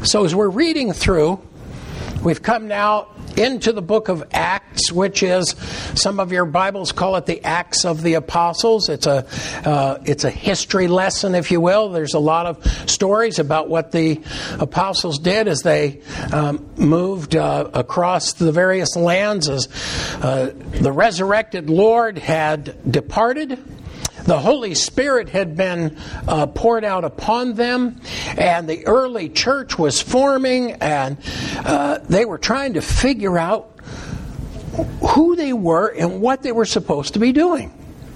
So as we're reading through, we've come now into the book of Acts, which is, some of your Bibles call it the Acts of the Apostles. It's a history lesson, if you will. There's a lot of stories about what the apostles did as they moved across the various lands as the resurrected Lord had departed. The Holy Spirit had been poured out upon them, and the early church was forming, and they were trying to figure out who they were and what they were supposed to be doing.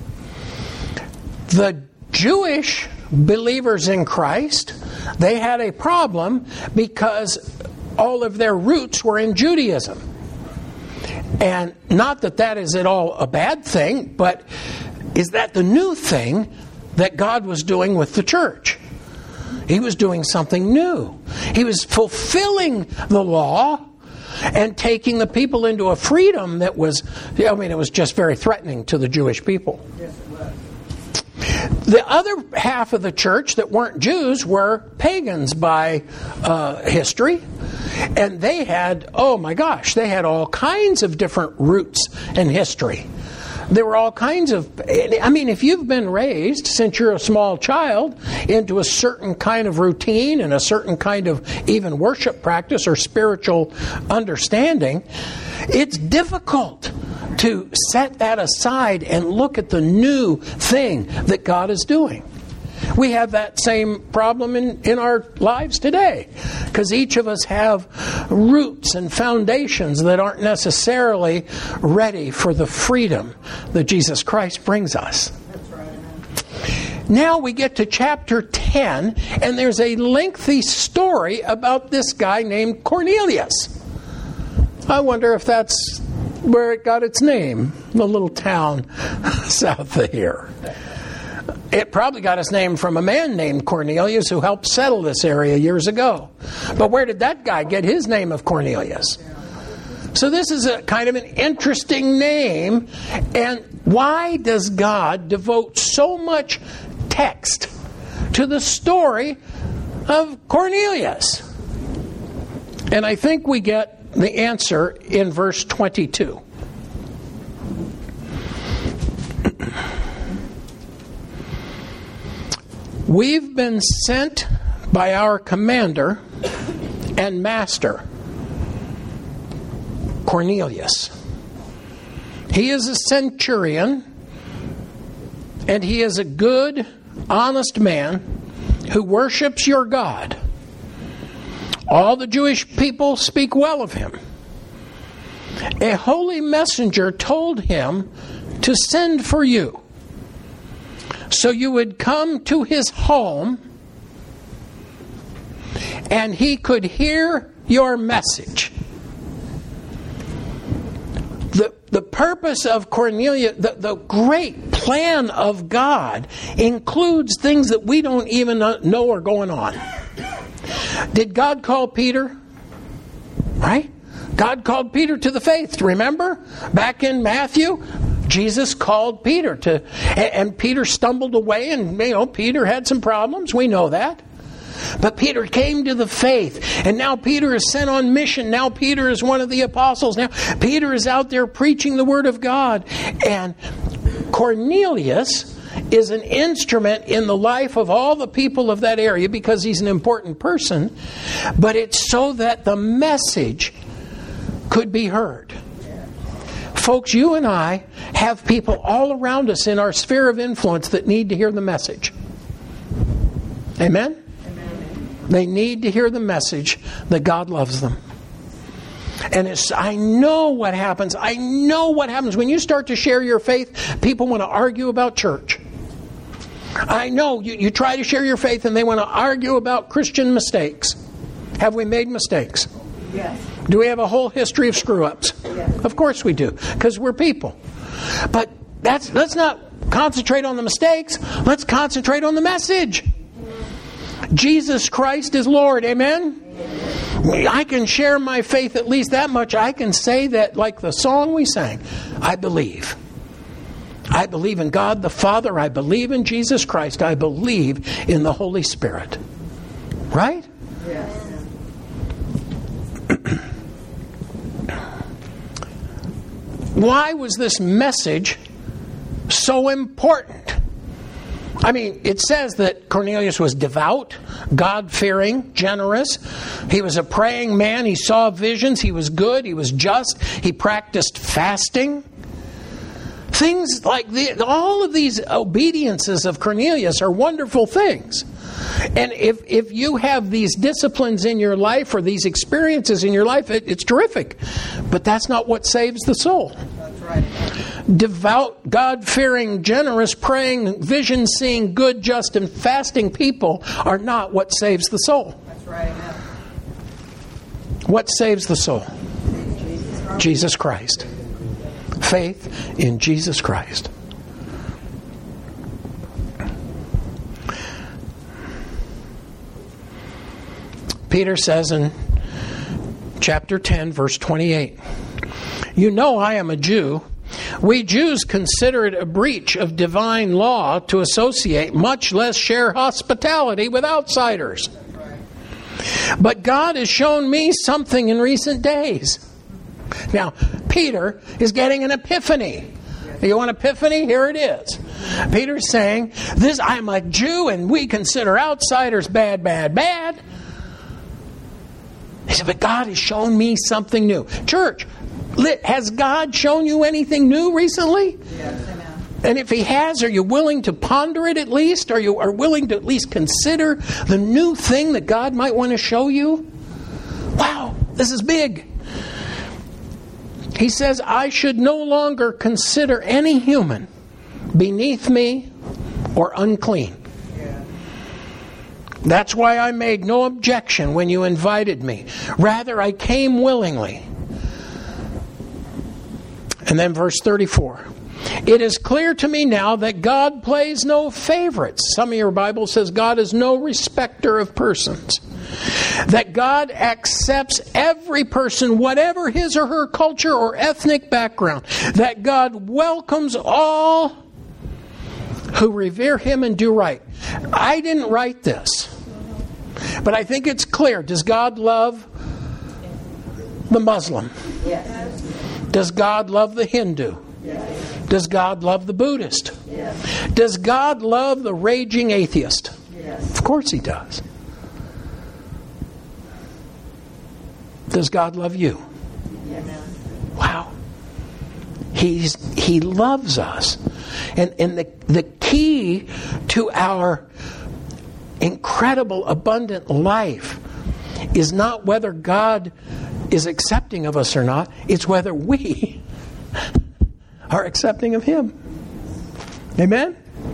The Jewish believers in Christ, they had a problem because all of their roots were in Judaism. And not that that is at all a bad thing, but is that the new thing that God was doing with the church? He was doing something new. He was fulfilling the law and taking the people into a freedom that was, it was just very threatening to the Jewish people. Yes, it was. The other half of the church that weren't Jews were pagans by history. And they had, they had all kinds of different roots in history. There were all kinds of, if you've been raised since you're a small child into a certain kind of routine and a certain kind of even worship practice or spiritual understanding, it's difficult to set that aside and look at the new thing that God is doing. We have that same problem in our lives today, because each of us have roots and foundations that aren't necessarily ready for the freedom that Jesus Christ brings us. That's right. Now we get to chapter 10, and there's a lengthy story about this guy named Cornelius. I wonder if that's where it got its name, the little town south of here. It probably got its name from a man named Cornelius who helped settle this area years ago. But where did that guy get his name of Cornelius? So this is a kind of an interesting name. And why does God devote so much text to the story of Cornelius? And I think we get the answer in verse 22. We've been sent by our commander and master, Cornelius. He is a centurion, and he is a good, honest man who worships your God. All the Jewish people speak well of him. A holy messenger told him to send for you, so you would come to his home and he could hear your message. The purpose of Cornelius, the great plan of God, includes things that we don't even know are going on. Did God call Peter? Right? God called Peter to the faith. Remember? Back in Matthew, Jesus called Peter and Peter stumbled away, and Peter had some problems. We know that. But Peter came to the faith, and now Peter is sent on mission. Now Peter is one of the apostles. Now Peter is out there preaching the word of God. And Cornelius is an instrument in the life of all the people of that area because he's an important person. But it's so that the message could be heard. Folks, you and I have people all around us in our sphere of influence that need to hear the message. Amen? Amen. They need to hear the message that God loves them. And I know what happens. I know what happens when you start to share your faith. People want to argue about church. I know you try to share your faith and they want to argue about Christian mistakes. Have we made mistakes? Yes. Do we have a whole history of screw-ups? Yes. Of course we do, because we're people. But let's not concentrate on the mistakes. Let's concentrate on the message. Jesus Christ is Lord. Amen? I can share my faith at least that much. I can say that, like the song we sang, I believe. I believe in God the Father. I believe in Jesus Christ. I believe in the Holy Spirit. Right? Yes. Why was this message so important? I mean, it says that Cornelius was devout, God-fearing, generous. He was a praying man. He saw visions. He was good. He was just. He practiced fasting. Things like all of these obediences of Cornelius are wonderful things. And if you have these disciplines in your life or these experiences in your life, it's terrific. But that's not what saves the soul. That's right. Devout, God-fearing, generous, praying, vision-seeing, good, just, and fasting people are not what saves the soul. That's right. What saves the soul? Jesus Christ. Faith in Jesus Christ. Peter says in chapter 10, verse 28, "You know I am a Jew. We Jews consider it a breach of divine law to associate, much less share hospitality with outsiders. But God has shown me something in recent days." Now, Peter is getting an epiphany. You want epiphany? Here it is. Peter's saying, I'm a Jew and we consider outsiders bad, bad, bad. He said, but God has shown me something new. Church, has God shown you anything new recently? Yes, amen. And if He has, are you willing to ponder it at least? Are you willing to at least consider the new thing that God might want to show you? Wow, this is big. He says, I should no longer consider any human beneath me or unclean. That's why I made no objection when you invited me. Rather, I came willingly. And then verse 34. It is clear to me now that God plays no favorites. Some of your Bible says God is no respecter of persons. That God accepts every person, whatever his or her culture or ethnic background. That God welcomes all who revere Him and do right. I didn't write this, but I think it's clear. Does God love the Muslim? Yes. Does God love the Hindu? Yes. Does God love the Buddhist? Yes. Does God love the raging atheist? Yes. Of course He does. Does God love you? Yes. Wow. He loves us. And the key to our incredible, abundant life is not whether God is accepting of us or not. It's whether we are accepting of Him. Amen?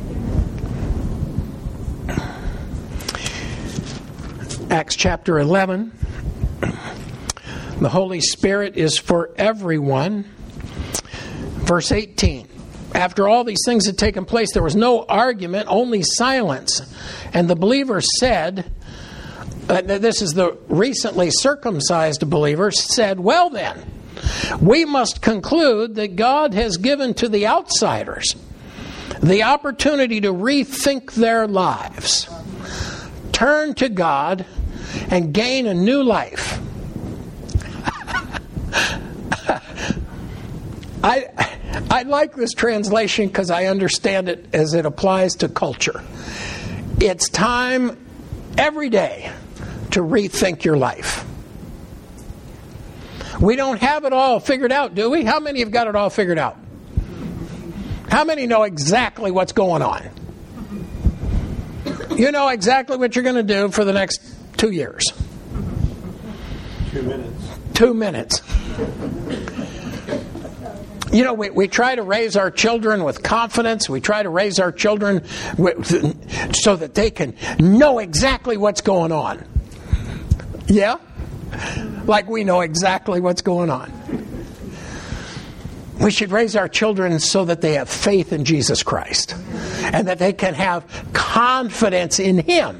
Acts chapter 11. The Holy Spirit is for everyone. Verse 18. After all these things had taken place, there was no argument, only silence. And the believers said, this is the recently circumcised believers, said, well then, we must conclude that God has given to the outsiders the opportunity to rethink their lives, turn to God, and gain a new life. I like this translation because I understand it as it applies to culture. It's time every day to rethink your life. We don't have it all figured out, do we? How many have got it all figured out? How many know exactly what's going on? You know exactly what you're going to do for the next 2 years. 2 minutes. 2 minutes. You know, we try to raise our children with confidence. We try to raise our children so that they can know exactly what's going on. Yeah? Like we know exactly what's going on. We should raise our children so that they have faith in Jesus Christ and that they can have confidence in Him.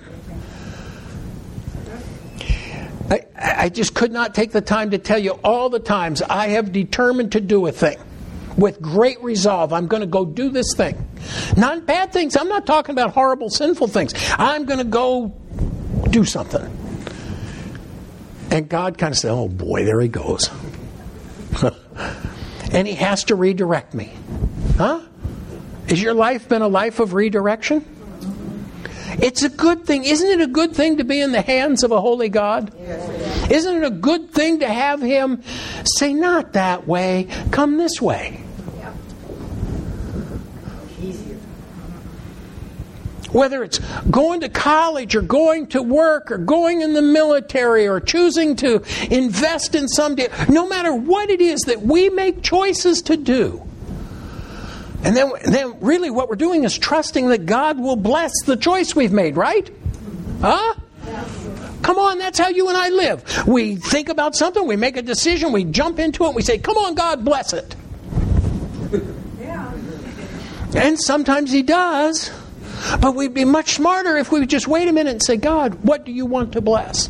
I just could not take the time to tell you all the times I have determined to do a thing. With great resolve, I'm going to go do this thing. Not bad things. I'm not talking about horrible, sinful things. I'm going to go do something. And God kind of said, oh boy, there he goes. and He has to redirect me. Huh? Has your life been a life of redirection? It's a good thing. Isn't it a good thing to be in the hands of a holy God? Yes. Isn't it a good thing to have Him say, not that way, come this way? Yeah. Whether it's going to college or going to work or going in the military or choosing to invest in some deal, no matter what it is that we make choices to do, and then really what we're doing is trusting that God will bless the choice we've made, right? Huh? Come on, that's how you and I live. We think about something, we make a decision, we jump into it, and we say, come on, God, bless it. Yeah. And sometimes He does. But we'd be much smarter if we would just wait a minute and say, God, what do you want to bless?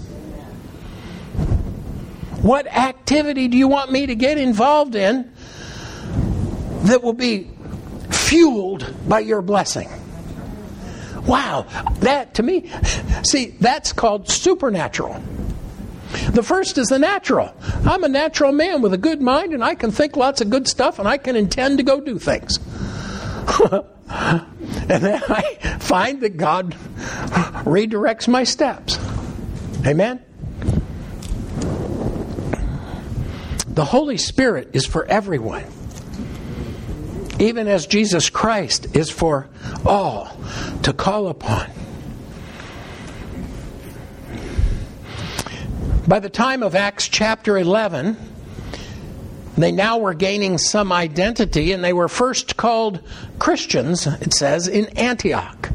What activity do you want me to get involved in that will be fueled by your blessing? Wow, that to me, see, that's called supernatural. The first is the natural. I'm a natural man with a good mind, and I can think lots of good stuff, and I can intend to go do things. And then I find that God redirects my steps. Amen? The Holy Spirit is for everyone. Even as Jesus Christ is for all to call upon. By the time of Acts chapter 11, they now were gaining some identity, and they were first called Christians, it says, in Antioch.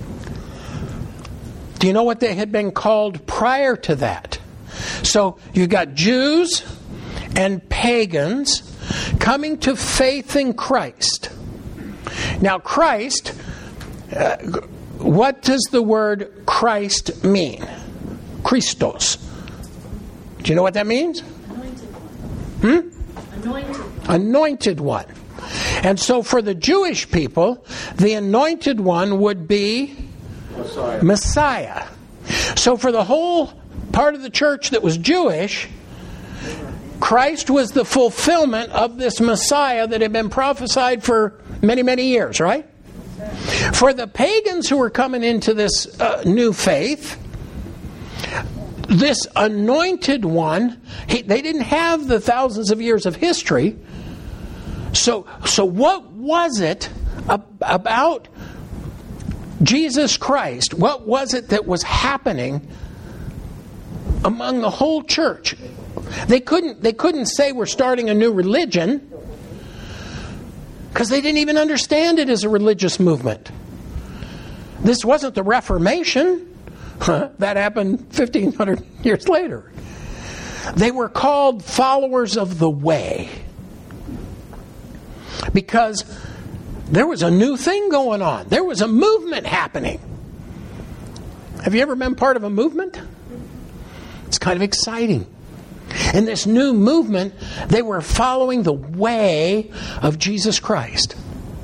Do you know what they had been called prior to that? So you've got Jews and pagans coming to faith in Christ. Now Christ, what does the word Christ mean? Christos. Do you know what that means? Anointed. Anointed one. And so for the Jewish people, the anointed one would be Messiah. So for the whole part of the church that was Jewish, Christ was the fulfillment of this Messiah that had been prophesied for many, many years, right? For the pagans who were coming into this new faith, this anointed one, they didn't have the thousands of years of history. So what was it about Jesus Christ? What was it that was happening among the whole church? They couldn't say we're starting a new religion because they didn't even understand it as a religious movement. This wasn't the Reformation. That happened 1,500 years later. They were called followers of the way because there was a new thing going on. There was a movement happening. Have you ever been part of a movement? It's kind of exciting. In this new movement, they were following the way of Jesus Christ.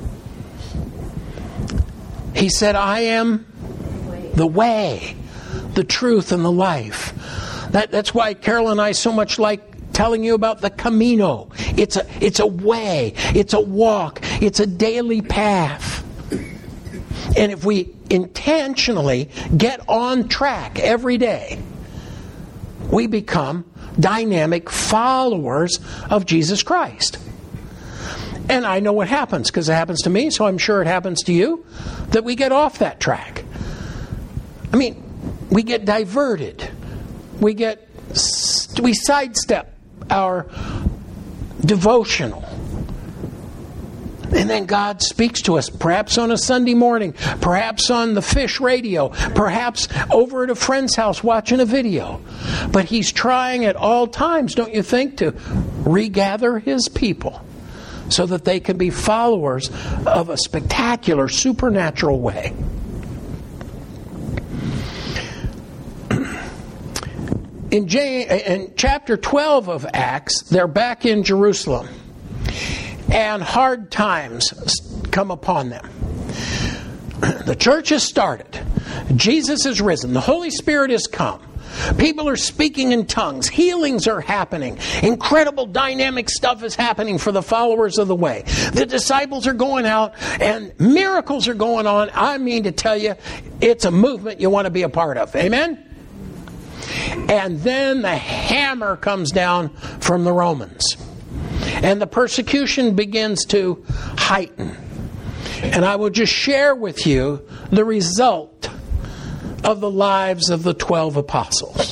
He said, I am the way, the truth, and the life. That's why Carol and I so much like telling you about the Camino. It's a way, it's a walk, it's a daily path. And if we intentionally get on track every day, we become dynamic followers of Jesus Christ. And I know what happens because it happens to me, so I'm sure it happens to you, that we get off that track. I mean, we get diverted. We sidestep our devotional. And then God speaks to us, perhaps on a Sunday morning, perhaps on the Fish radio, perhaps over at a friend's house watching a video. But He's trying at all times, don't you think, to regather His people so that they can be followers of a spectacular supernatural way. In chapter 12 of Acts, they're back in Jerusalem. And hard times come upon them. The church has started. Jesus is risen. The Holy Spirit has come. People are speaking in tongues. Healings are happening. Incredible dynamic stuff is happening for the followers of the way. The disciples are going out and miracles are going on. I mean to tell you, it's a movement you want to be a part of. Amen? And then the hammer comes down from the Romans. And the persecution begins to heighten. And I will just share with you the result of the lives of the 12 apostles.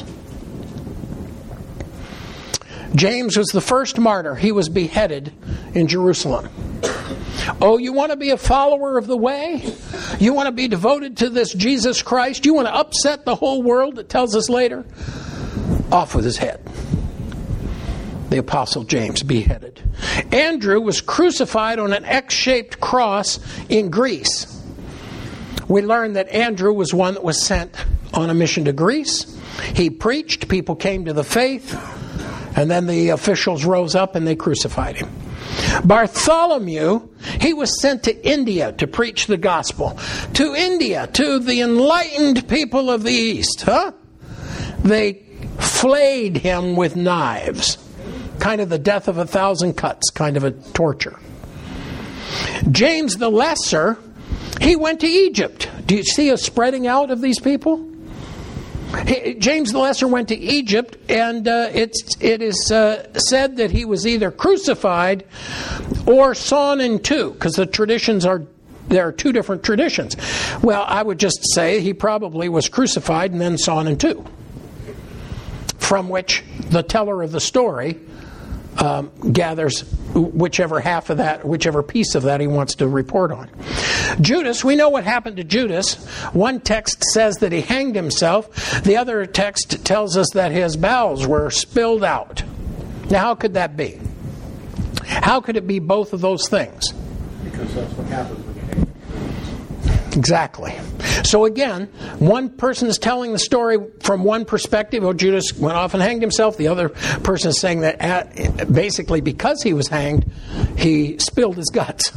James was the first martyr. He was beheaded in Jerusalem. Oh, you want to be a follower of the way? You want to be devoted to this Jesus Christ? You want to upset the whole world, it tells us later? Off with his head. The apostle James beheaded. Andrew was crucified on an X-shaped cross in Greece. We learned that Andrew was one that was sent on a mission to Greece. He preached, people came to the faith, and then the officials rose up and they crucified him. Bartholomew, he was sent to India to preach the gospel. To India, to the enlightened people of the East. They flayed him with knives. Kind of the death of 1,000 cuts, kind of a torture. James the Lesser, he went to Egypt. Do you see a spreading out of these people? James the Lesser went to Egypt, and it is said that he was either crucified or sawn in two, because the traditions are, there are two different traditions. Well, I would just say he probably was crucified and then sawn in two, from which the teller of the story gathers whichever half of that, whichever piece of that he wants to report on. Judas, we know what happened to Judas. One text says that he hanged himself. The other text tells us that his bowels were spilled out. Now, how could that be? How could it be both of those things? Because that's what happens when you hang. Exactly. So again, one person is telling the story from one perspective. Oh, Judas went off and hanged himself. The other person is saying that basically because he was hanged, he spilled his guts.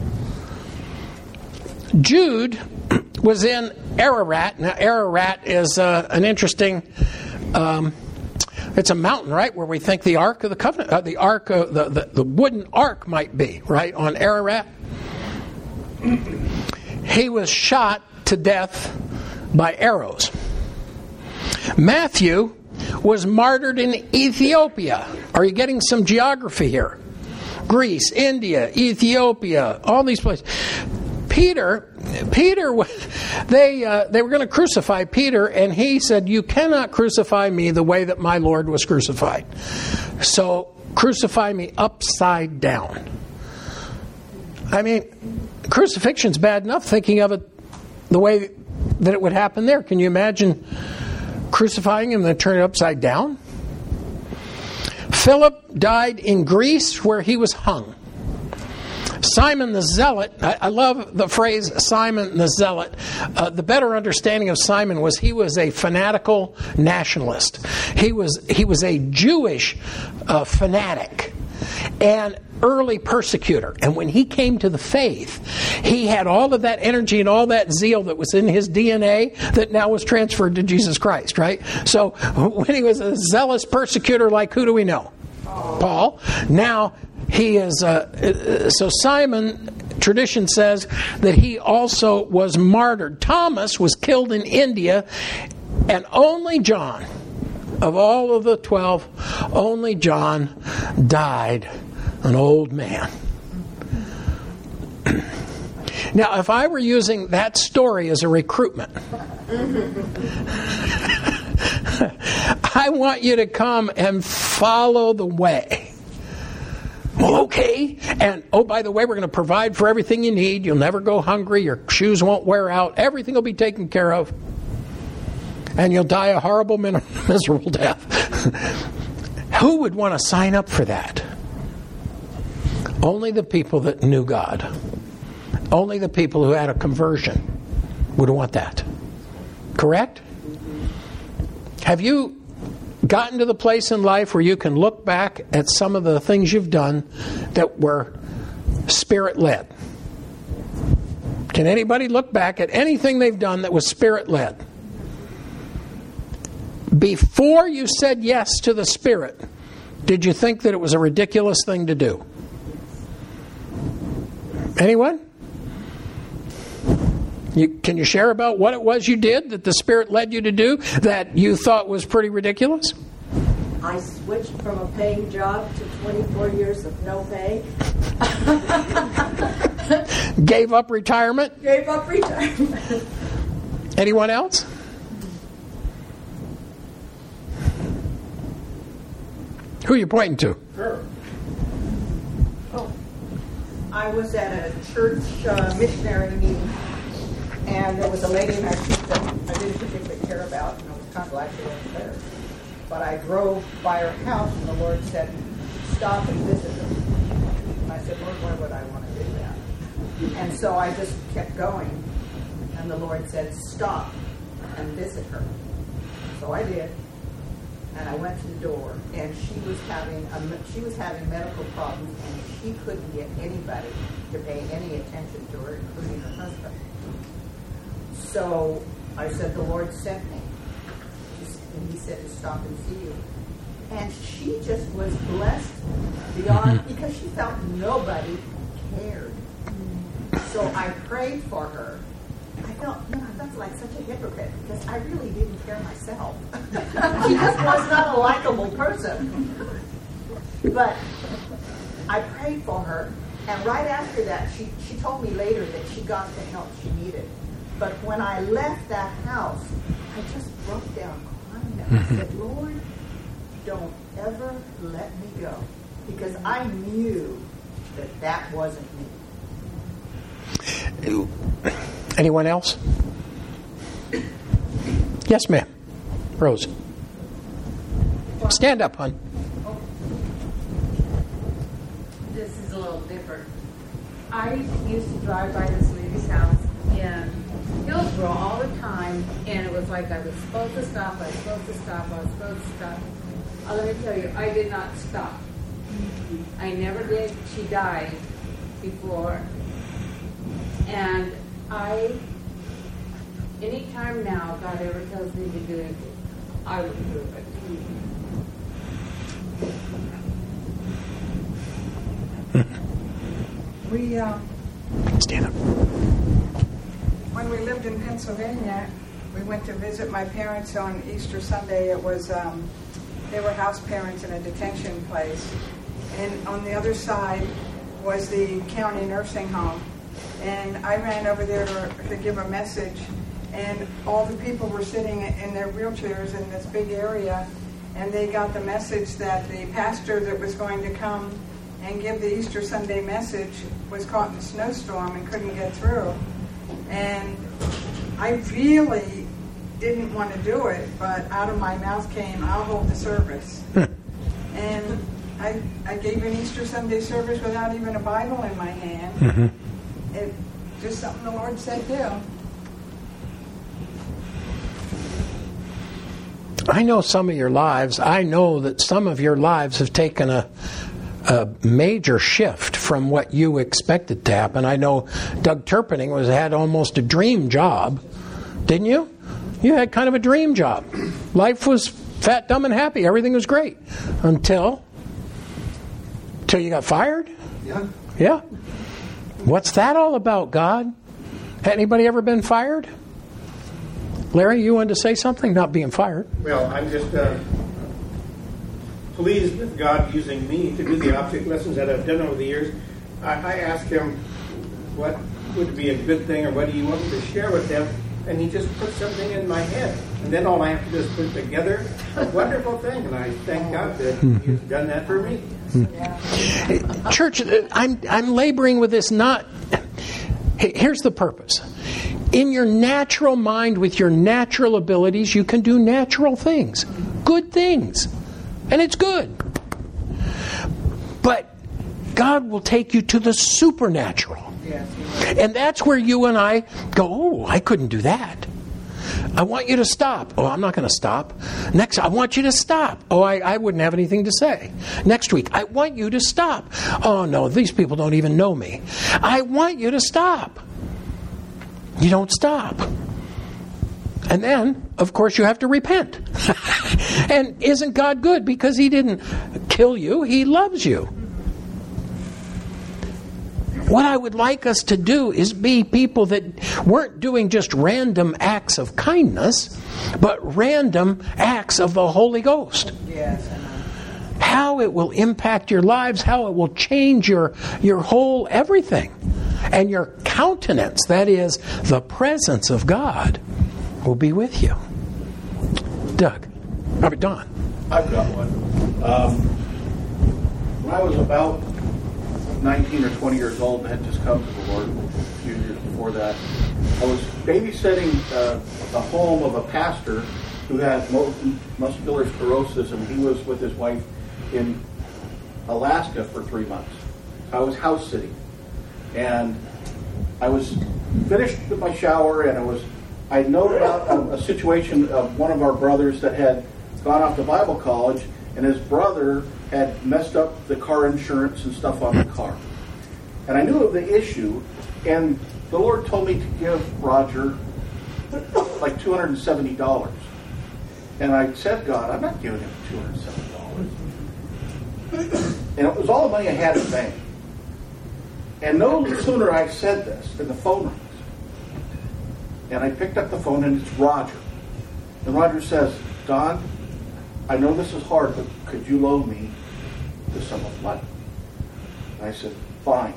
Jude was in Ararat. Now, Ararat is an interesting... it's a mountain, right, where we think the Ark of the Covenant, the Ark, the wooden Ark might be, right, on Ararat. He was shot to death by arrows. Matthew was martyred in Ethiopia. Are you getting some geography here? Greece, India, Ethiopia, all these places. Peter, they were going to crucify Peter, and he said, "You cannot crucify me the way that my Lord was crucified. So crucify me upside down." I mean, crucifixion's bad enough, thinking of it the way that it would happen there. Can you imagine crucifying him and then turn it upside down? Philip died in Greece, where he was hung. Simon the Zealot, I love the phrase Simon the Zealot. The better understanding of Simon was he was a fanatical nationalist. He was a Jewish fanatic and early persecutor. And when he came to the faith, he had all of that energy and all that zeal that was in his DNA that now was transferred to Jesus Christ, right? So when he was a zealous persecutor, like who do we know? Paul. Now he is, so Simon, tradition says that he also was martyred. Thomas was killed in India, and only John, of all of the 12, only John died an old man. Now, if I were using that story as a recruitment, I want you to come and follow the way. Well, okay. And, oh, by the way, we're going to provide for everything you need. You'll never go hungry. Your shoes won't wear out. Everything will be taken care of. And you'll die a horrible, miserable death. Who would want to sign up for that? Only the people that knew God. Only the people who had a conversion would want that. Correct? Have you gotten to the place in life where you can look back at some of the things you've done that were Spirit-led? Can anybody look back at anything they've done that was Spirit-led? Before you said yes to the Spirit, did you think that it was a ridiculous thing to do? Anyone? Can you share about what it was you did that the Spirit led you to do that you thought was pretty ridiculous? I switched from a paying job to 24 years of no pay. Gave up retirement? Gave up retirement. Anyone else? Who are you pointing to? Her. Oh, I was at a church missionary meeting, and there was a lady in our church that I didn't particularly care about, and I was kind of glad she wasn't there. But I drove by her house, and the Lord said, stop and visit her. And I said, Lord, why would I want to do that? And so I just kept going, and the Lord said, stop and visit her. So I did. And I went to the door, and she was having medical problems, and she couldn't get anybody to pay any attention to her, including her husband. So I said, the Lord sent me, and He said to stop and see you. And she just was blessed beyond, because she felt nobody cared. So I prayed for her. I felt like such a hypocrite because I really didn't care myself. She just was not a likable person. But I prayed for her, and right after that, she told me later that she got the help she needed. But when I left that house, I just broke down crying. And I said, Lord, don't ever let me go, because I knew that wasn't me. Anyone else? Yes, ma'am. Rose. Stand up, hon. This is a little different. I used to drive by this lady's house in Hillsborough all the time, and it was like I was supposed to stop, I was supposed to stop. Let me tell you, I did not stop. I never did. She died before. And anytime now God ever tells me to do anything, I will do it. We Stand up. when we lived in Pennsylvania, we went to visit my parents on Easter Sunday. It was they were house parents in a detention place, and on the other side was the county nursing home. And I ran over there to give a message, and all the people were sitting in their wheelchairs in this big area, and they got the message that the pastor that was going to come and give the Easter Sunday message was caught in a snowstorm and couldn't get through. And I really didn't want to do it, but out of my mouth came, I'll hold the service. And I gave an Easter Sunday service without even a Bible in my hand. It just something the Lord said do. I know some of your lives. I know that some of your lives have taken a major shift from what you expected to happen. I know Doug Turpening had almost a dream job, didn't you? You had kind of a dream job. Life was fat, dumb, and happy. Everything was great until you got fired. Yeah. What's that all about, God? Had anybody ever been fired? Larry, you wanted to say something? Not being fired. Well, I'm just pleased with God using me to do the object lessons that I've done over the years. I asked him what would be a good thing or what do you want me to share with them, and he just put something in my head. And then all I have to do is put together a wonderful thing, and I thank God that He's done that for me. Church, I'm laboring with this not... Here's the purpose. In your natural mind, with your natural abilities, you can do natural things. Good things. And it's good. But God will take you to the supernatural. And that's where you and I go, oh, I couldn't do that. I want you to stop. Oh, I'm not going to stop. Next, I want you to stop. Oh, I wouldn't have anything to say. Next week, I want you to stop. Oh, no, these people don't even know me. I want you to stop. You don't stop. And then, of course, you have to repent. And isn't God good? Because He didn't kill you. He loves you. What I would like us to do is be people that weren't doing just random acts of kindness, but random acts of the Holy Ghost. Yes. How it will impact your lives, how it will change your whole everything. And your countenance, that is, the presence of God, will be with you. Doug. Don. I've got one. When I was about 19 or 20 years old and had just come to the Lord a few years before that, I was babysitting the home of a pastor who had muscular sclerosis, and he was with his wife in Alaska for 3 months. I was house sitting, and I was finished with my shower, and I know about a situation of one of our brothers that had gone off to Bible college, and his brother had messed up the car insurance and stuff on the car. And I knew of the issue, and the Lord told me to give Roger like $270. And I said, God, I'm not giving him $270. And it was all the money I had in the bank. And no sooner I said this than the phone rings. And I picked up the phone, and it's Roger. And Roger says, Don, I know this is hard, but could you loan me this sum of money? And I said, fine.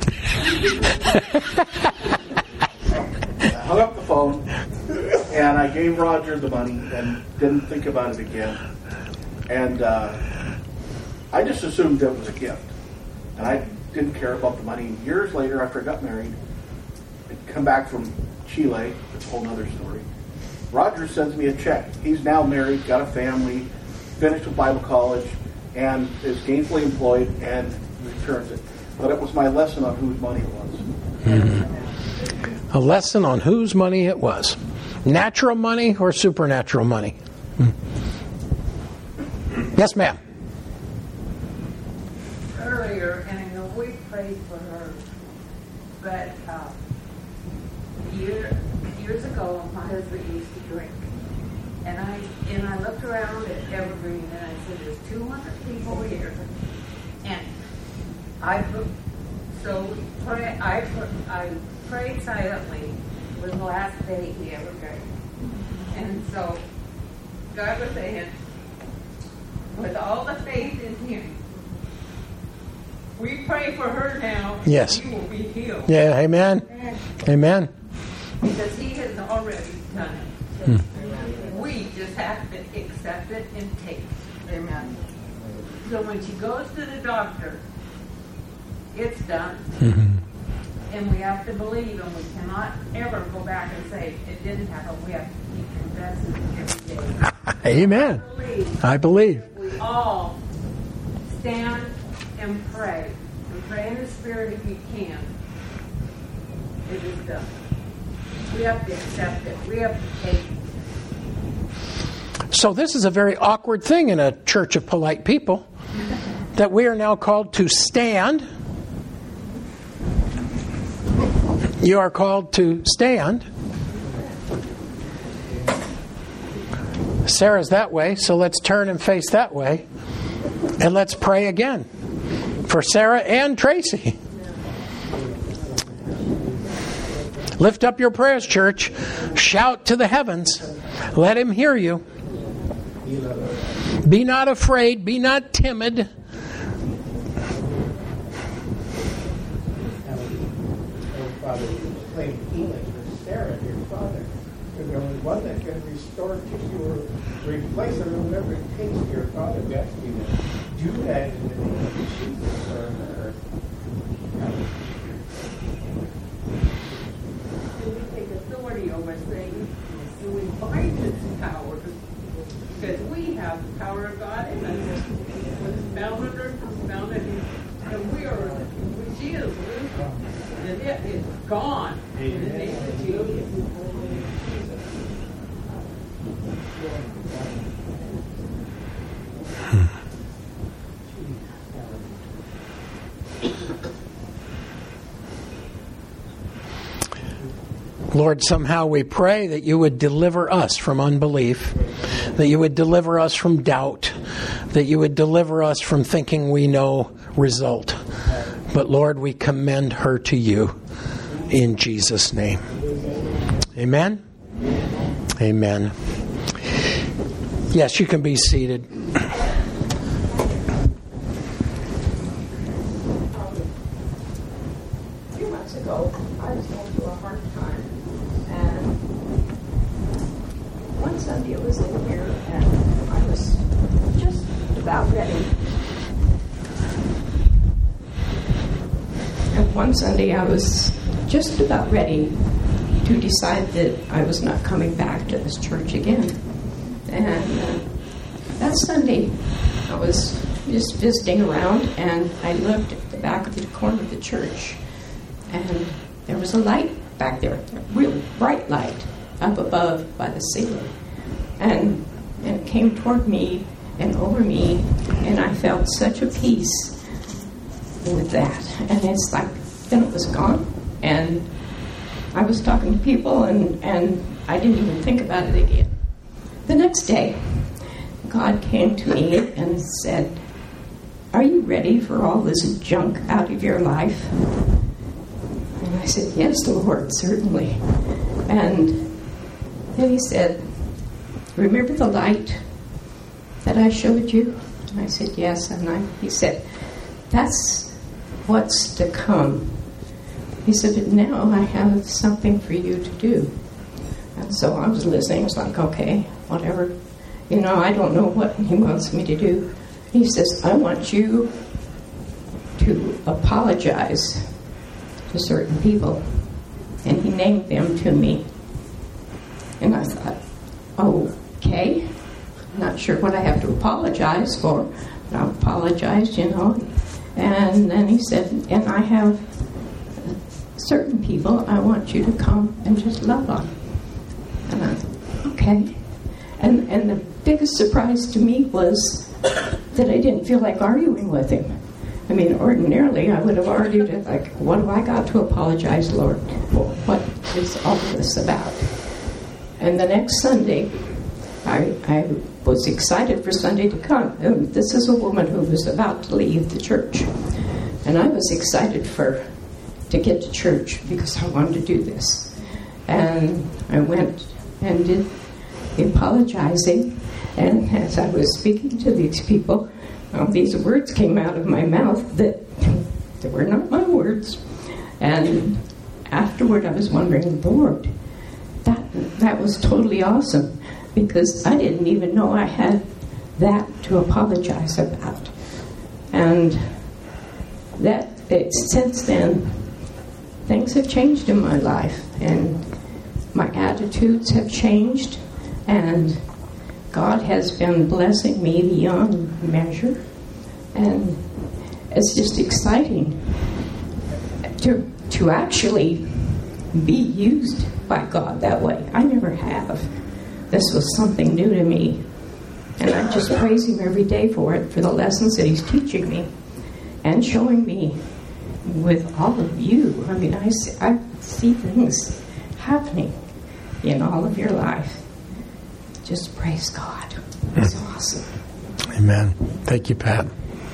I hung up the phone, and I gave Roger the money and didn't think about it again. And I just assumed that it was a gift. And I didn't care about the money. Years later, after I got married, I'd come back from Chile. That's a whole other story. Roger sends me a check. He's now married, got a family, finished with Bible college, and is gainfully employed, and returns it. But it was my lesson on whose money it was. A lesson on whose money it was. Natural money or supernatural money? Yes, ma'am. Earlier, and I know we prayed for her, but years ago, my husband used to drink. And I looked around at Evergreen, and I said, there's 200 people here. And I prayed silently. It was the last day he ever drank. And so God was saying, with all the faith in him, we pray for her now. Yes. She will be healed. Yeah, amen. Amen. Because he has already done it. We just have to accept it and take it. Amen. So when she goes to the doctor, it's done. And we have to believe, and we cannot ever go back and say it didn't happen. We have to keep confessing every day. Amen. I believe. We all stand and pray. And pray in the Spirit if you can. It is done. We have to accept it. We have to take it. So this is a very awkward thing in a church of polite people, that we are now called to stand. You are called to stand. Sarah's that way, so let's turn and face that way. And let's pray again for Sarah and Tracy. Lift up your prayers, church. Shout to the heavens. Let him hear you. Be not afraid. Be not timid. Father, claim healing for Sarah, your father. You're the only one that can restore tissue or replace it or whatever it takes for your father. We ask you to do that in the name of Jesus for her. We take authority over Satan, and we bind his powers, because we have the power of God in us. What is bound on earth is bound in heaven, and we are, she is loose, and it is gone in the name of Jesus. Lord, somehow we pray that you would deliver us from unbelief, that you would deliver us from doubt, that you would deliver us from thinking we know result. But Lord, we commend her to you in Jesus' name. Amen? Amen. Yes, you can be seated. A few months ago, I was going through a hard time, and one Sunday I was in here, and I was just about ready. And one Sunday I was just about ready to decide that I was not coming back to this church again. And that Sunday, I was just visiting around, and I looked at the back of the corner of the church, and there was a light back there, a real bright light up above by the ceiling. And it came toward me and over me, and I felt such a peace with that. And it's like, then it was gone, and I was talking to people, and I didn't even think about it again. The next day, God came to me and said, "Are you ready for all this junk out of your life?" And I said, "Yes, Lord, certainly." And then he said, "Remember the light that I showed you?" And I said, "Yes." And he said, "That's what's to come." He said, "But now I have something for you to do." And so I was listening. I was like, okay, whatever. I don't know what he wants me to do. He says, "I want you to apologize to certain people." And he named them to me. And I thought, okay, not sure what I have to apologize for, but I apologized, And then he said, "And I have certain people I want you to come and just love on." And I thought, okay. And the biggest surprise to me was that I didn't feel like arguing with him. I mean, ordinarily I would have argued it like, what do I got to apologize, Lord, for? What is all this about? And the next Sunday, I was excited for Sunday to come. And this is a woman who was about to leave the church. And I was excited to get to church because I wanted to do this. And I went and did the apologizing. And as I was speaking to these people, these words came out of my mouth that they were not my words. And afterward I was wondering, Lord, that was totally awesome, because I didn't even know I had that to apologize about. And since then, things have changed in my life, and my attitudes have changed, and God has been blessing me beyond measure, and it's just exciting to actually be used by God that way. I never have. This was something new to me, and I just praise Him every day for it, for the lessons that He's teaching me and showing me with all of you. I mean, I see things happening in all of your life. Just praise God. It's awesome. Amen. Thank you, Pat.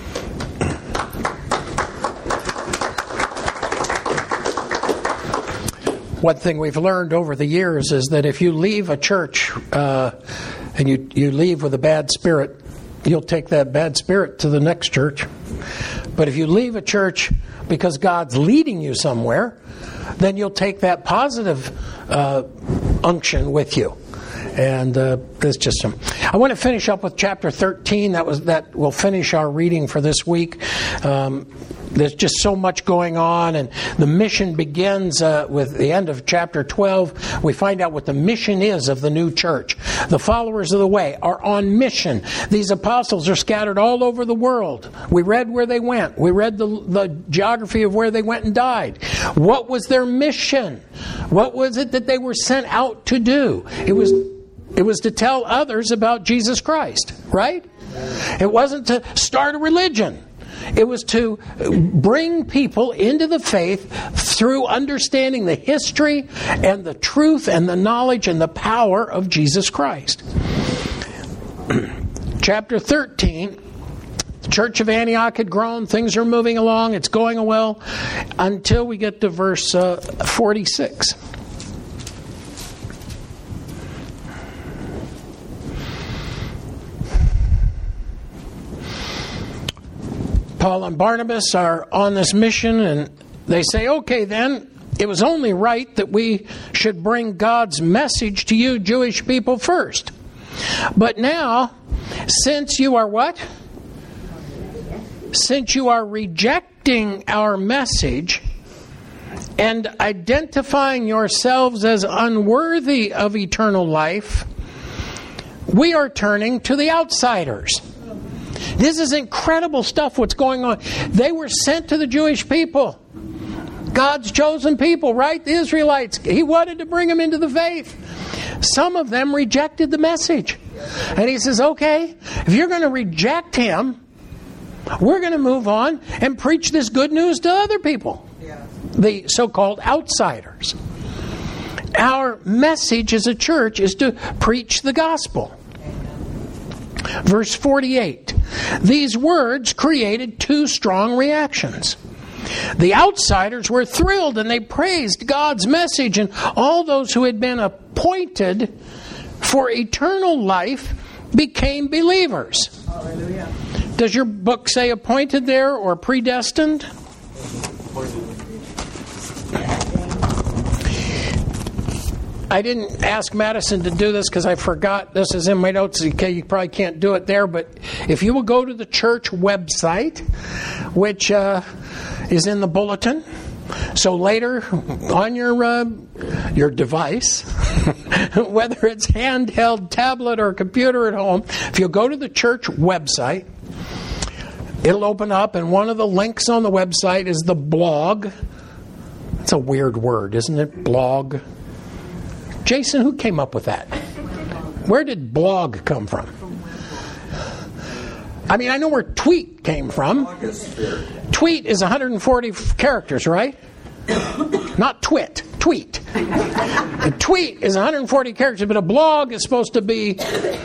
One thing we've learned over the years is that if you leave a church and you leave with a bad spirit, you'll take that bad spirit to the next church. But if you leave a church because God's leading you somewhere, then you'll take that positive unction with you. And there's just some. I want to finish up with chapter 13. That will finish our reading for this week. There's just so much going on, and the mission begins with the end of chapter 12. We find out what the mission is of the new church. The followers of the way are on mission. These apostles are scattered all over the world. We read where they went. We read the geography of where they went and died. What was their mission? What was it that they were sent out to do? It was to tell others about Jesus Christ, right? It wasn't to start a religion. It was to bring people into the faith through understanding the history and the truth and the knowledge and the power of Jesus Christ. Chapter 13, the Church of Antioch had grown. Things are moving along. It's going well until we get to verse 46. Paul and Barnabas are on this mission, and they say, okay, then, it was only right that we should bring God's message to you Jewish people first. But now, since you are what? Since you are rejecting our message and identifying yourselves as unworthy of eternal life, we are turning to the outsiders. This is incredible stuff what's going on. They were sent to the Jewish people. God's chosen people, right? The Israelites. He wanted to bring them into the faith. Some of them rejected the message. And he says, okay, if you're going to reject him, we're going to move on and preach this good news to other people. The so-called outsiders. Our message as a church is to preach the gospel. Verse 48. These words created two strong reactions. The outsiders were thrilled and they praised God's message, and all those who had been appointed for eternal life became believers. Hallelujah. Does your book say appointed there or predestined? I didn't ask Madison to do this because I forgot. This is in my notes. Okay, you probably can't do it there, but if you will go to the church website, which is in the bulletin, so later on your device, whether it's handheld, tablet, or computer at home, if you go to the church website, it'll open up, and one of the links on the website is the blog. It's a weird word, isn't it? Blog. Jason, who came up with that? Where did blog come from? I mean, I know where tweet came from. Tweet is 140 characters, right? Not twit. Tweet. A tweet is 140 characters, but a blog is supposed to be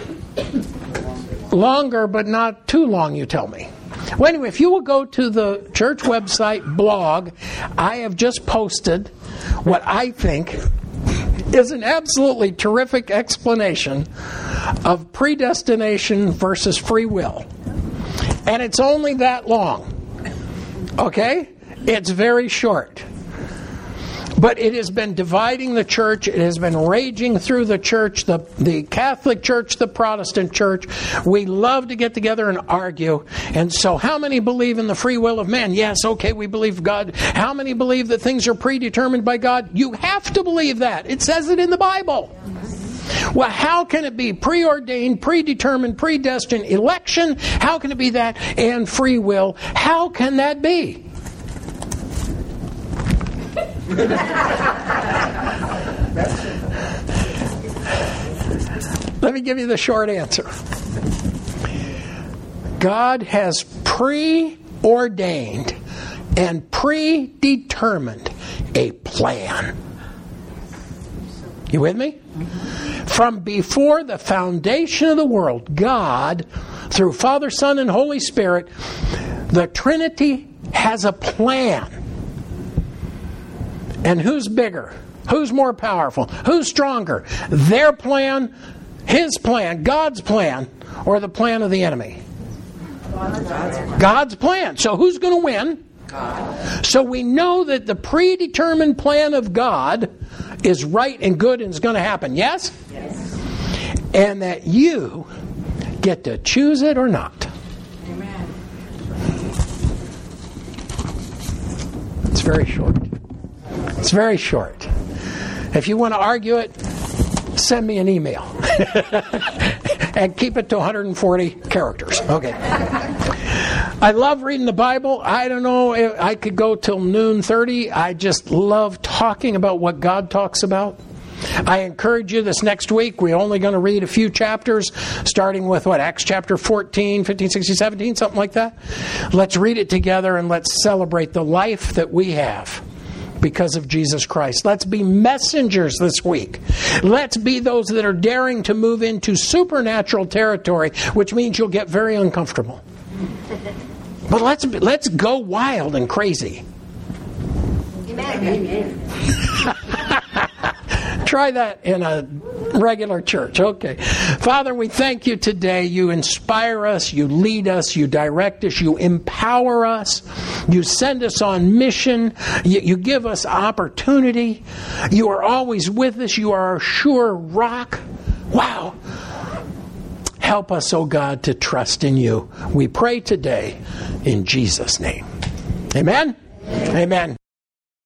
longer, but not too long, you tell me. Well, anyway, if you will go to the church website blog, I have just posted what I think is an absolutely terrific explanation of predestination versus free will. And it's only that long. Okay? It's very short. But it has been dividing the church. It has been raging through the church, the Catholic Church, the Protestant Church. We love to get together and argue. And so how many believe in the free will of man? Yes, okay, we believe God. How many believe that things are predetermined by God? You have to believe that. It says it in the Bible. Well, how can it be preordained, predetermined, predestined, election? How can it be that? And free will? How can that be? Let me give you the short answer. God has preordained and predetermined a plan. You with me? From before the foundation of the world, God, through Father, Son, and Holy Spirit, the Trinity has a plan. And who's bigger? Who's more powerful? Who's stronger? Their plan, His plan, God's plan, or the plan of the enemy? God's plan. So who's going to win? God. So we know that the predetermined plan of God is right and good and is going to happen. Yes? Yes. And that you get to choose it or not. Amen. It's very short. It's very short. If you want to argue it, send me an email. And keep it to 140 characters. Okay. I love reading the Bible. I don't know, I could go till noon 30. I just love talking about what God talks about. I encourage you this next week, we're only going to read a few chapters, starting with Acts chapter 14, 15, 16, 17, something like that. Let's read it together and let's celebrate the life that we have because of Jesus Christ. Let's be messengers this week. Let's be those that are daring to move into supernatural territory, which means you'll get very uncomfortable. But let's go wild and crazy. Amen. Try that in a regular church. Okay. Father, we thank you today. You inspire us, you lead us, you direct us, you empower us, you send us on mission, you give us opportunity. You are always with us. You are our sure rock. Wow. Help us, oh God, to trust in you. We pray today in Jesus' name. Amen? Amen.